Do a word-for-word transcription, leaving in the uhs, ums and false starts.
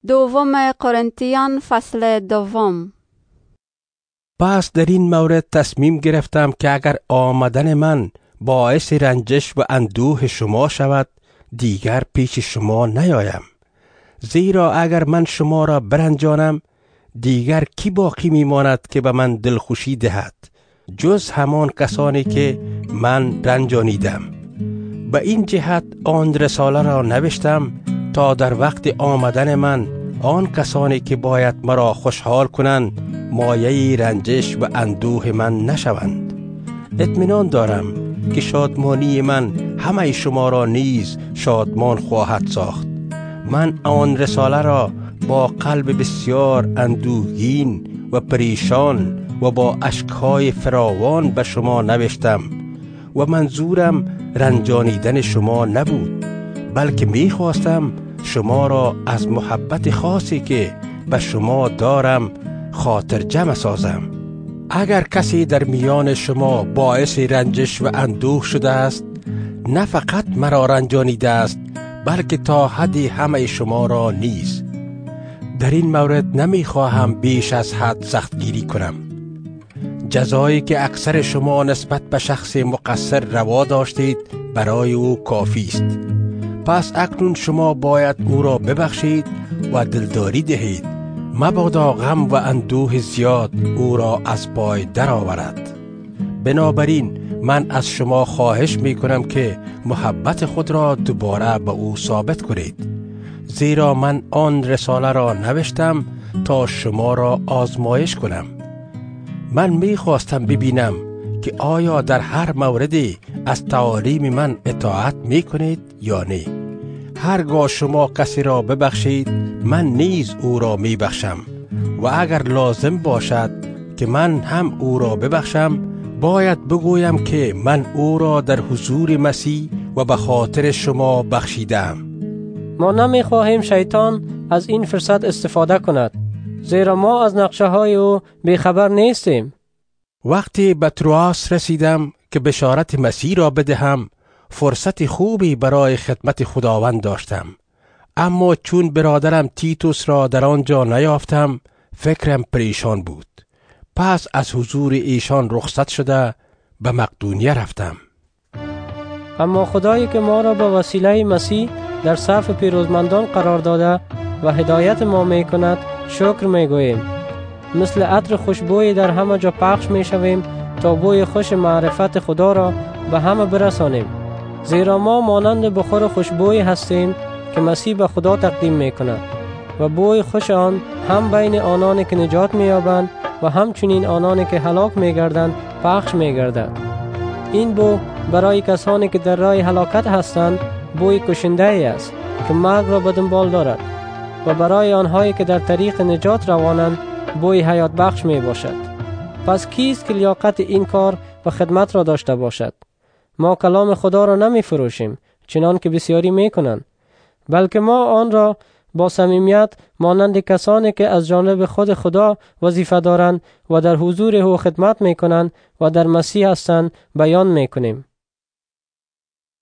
دوم قرنتیان فصل دوم. پس در این مورد تصمیم گرفتم که اگر آمدن من باعث رنجش و اندوه شما شود، دیگر پیش شما نیایم. زیرا اگر من شما را برنجانم، دیگر کی باقی میماند که به من دلخوشی دهد جز همان کسانی که من رنجانیدم. به این جهت آن رساله را نوشتم تا در وقت آمدن من آن کسانی که باید مرا خوشحال کنند مایه رنجش و اندوه من نشوند. اطمینان دارم که شادمانی من همه شما را نیز شادمان خواهد ساخت. من آن رساله را با قلب بسیار اندوهگین و پریشان و با اشکهای فراوان به شما نوشتم و منظورم رنجانیدن شما نبود، بلکه میخواستم شما را از محبت خاصی که به شما دارم خاطر جمع سازم. اگر کسی در میان شما باعث رنجش و اندوه شده است، نه فقط مرا رنجانیده است بلکه تا حدی همه شما را نیز. در این مورد نمیخواهم بیش از حد سختگیری کنم. جزایی که اکثر شما نسبت به شخص مقصر روا داشتید برای او کافی است. پس اکنون شما باید او را ببخشید و دلداری دهید، مبادا غم و اندوه زیاد او را از پای درآورد. بنابراین من از شما خواهش می کنم که محبت خود را دوباره به او ثابت کنید، زیرا من آن رساله را نوشتم تا شما را آزمایش کنم. من می خواستم ببینم که آیا در هر موردی از تعالیم من اطاعت می کنید یا نه. هرگاه شما کسی را ببخشید، من نیز او را می بخشم، و اگر لازم باشد که من هم او را ببخشم، باید بگویم که من او را در حضور مسیح و به خاطر شما بخشیدم. ما نمی خواهیم شیطان از این فرصت استفاده کند، زیرا ما از نقشه های او بیخبر نیستیم. وقتی به تروآس رسیدم که بشارت مسیح را بدهم، فرصت خوبی برای خدمت خداوند داشتم، اما چون برادرم تیتوس را در آنجا نیافتم، فکرم پریشان بود. پس از حضور ایشان رخصت شده به مقدونیه رفتم. اما خدایی که ما را به وسیله مسیح در صف پیروزمندان قرار داده و هدایت ما می کند شکر می گوییم. مثل عطر خوشبویی در همه جا پخش می شویم تا بوی خوش معرفت خدا را به همه برسانیم، زیرا ما مانند بخور خوشبویی هستیم که مسیح به خدا تقدیم می کند و بوی خوش آن هم بین آنانی که نجات می یابند و همچنین آنانی که هلاک می گردند پخش می گردد. این بو برای کسانی که در راه هلاکت هستند بوی کشنده ای است که مرگ را به دنبال دارد، و برای آنهایی که در طریق نجات روانند بوی حیات بخش می باشد. پس کیست که لیاقت این کار و خدمت را داشته باشد؟ ما کلام خدا را نمی فروشیم چنان که بسیاری می کنند، بلکه ما آن را با صمیمیت مانند کسانی که از جانب خود خدا وظیفه دارند و در حضور او خدمت می کنند و در مسیح هستند بیان می کنیم.